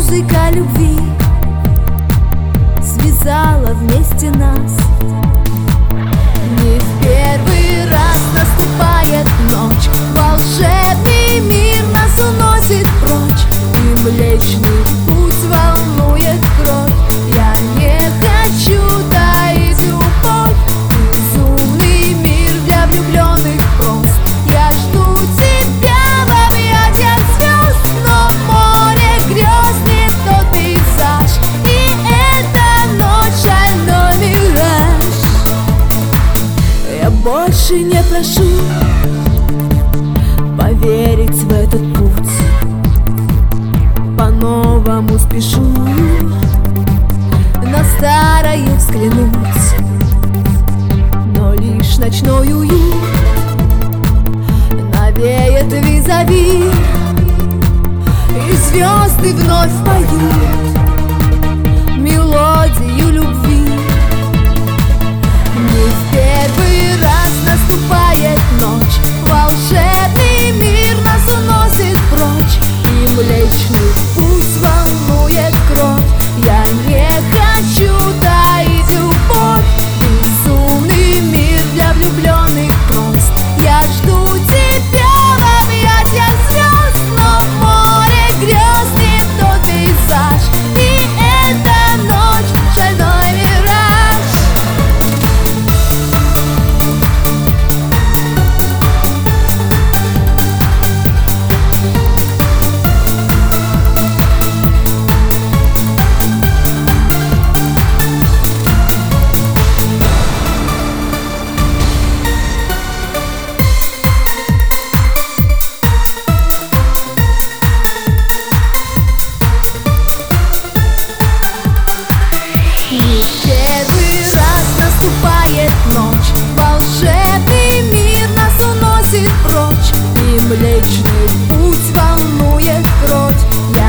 Музыка любви связала вместе нас. Не в первый раз наступает ночь, волшебный мир нас уносит прочь, и Млечный Путь волнует кровь. Я не хочу таить любовь, безумный мир для влюбленных прост. Я жду тебя в объятиях звезд, но море грез не тот пейзаж, и эта ночь шальной мираж. Я больше не прошу поверить в этот путь, по-новому спешу на старое взглянуть, но лишь ночной уют навеет визави, и звезды вновь поют мелодию любви. Не в первый раз наступает ночь, волшебный мир нас уносит прочь, и Млечный Путь волнует кровь. Я не хочу таить любовь, безумный мир для влюбленных прост. Я жду тебя в объятиях звезд, но море грез не тот пейзаж, и эта ночь шальной мираж. Первый раз наступает ночь, волшебный мир нас уносит прочь, и Млечный Путь волнует кровь.